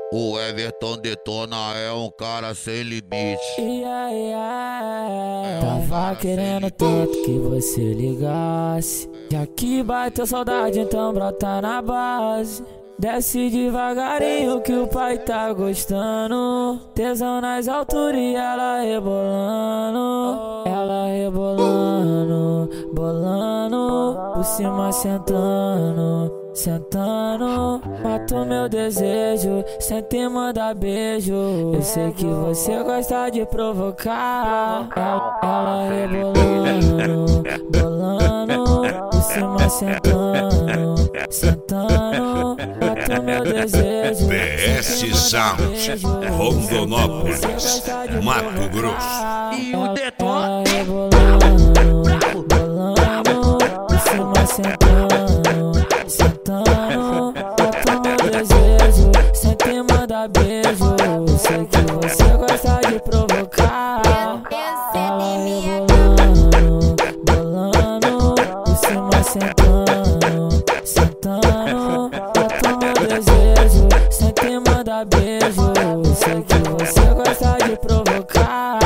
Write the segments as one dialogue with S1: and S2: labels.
S1: O Everton Detona é um cara sem limite.
S2: Tava querendo tanto que você ligasse. Já que bateu saudade, então brota na base. Desce devagarinho que o pai tá gostando. Tesão nas alturas e ela rebolando. Ela rebolando, bolando. Por cima sentando, sentando. Mata o meu desejo, senta e manda beijo. Eu sei que você gosta de provocar. Ela rebolando, bolando. Por cima sentando, sentando. Mata o meu desejo.
S3: BS Sound, Rondonópolis, Mato Grosso.
S1: E o Detona
S2: Rebolando, bolando. Por cima sentando, sentando. Mata o meu desejo, senta e manda beijo. Eu sei que você gosta de provocar. Ela rebolando, bolando. Por cima sentando, sentando. Mata o meu desejo, senta e manda beijo. Eu sei que você gosta de provocar.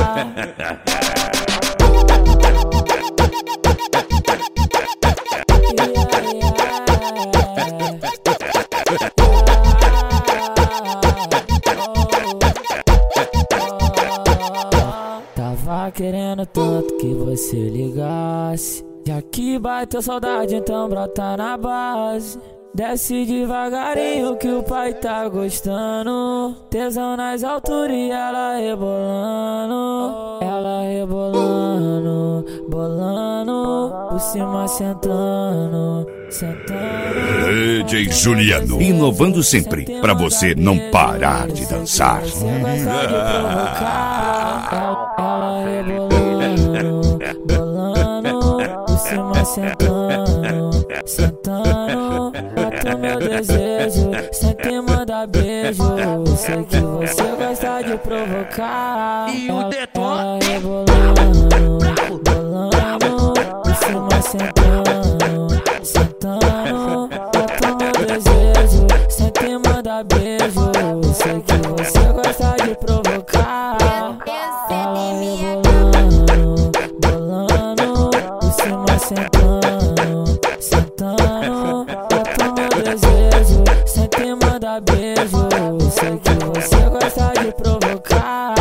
S2: Tava querendo tanto que você ligasse. Já que bateu saudade, então brota na base. Desce devagarinho que o pai tá gostando. Tesão nas alturas e ela rebolando. Ela rebolando, bolando. Por cima sentando, sentando.
S3: DJ Juliano, inovando sempre, pra você não parar de dançar.
S2: Você gosta de provocar. Ela rebolando, bolando. Por cima sentando, sentando. Mata o meu desejo, senta e manda beijo. Eu sei que você gosta de provocar.
S1: E o Detona
S2: Ela rebolando, bolando. Por cima sentando, sentando. Mata o meu desejo, senta e manda beijo. Eu sei que você gosta de provocar. Ela rebolando, bolando. Por cima sentando, sentando. Mata o meu desejo, senta e manda beijo. Eu sei que você gosta de provocar.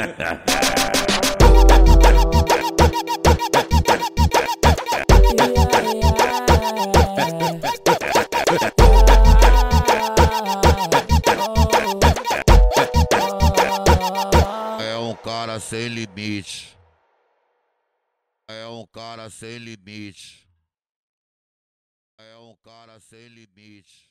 S1: é um cara sem limite. É um cara sem limite. É um cara sem limite.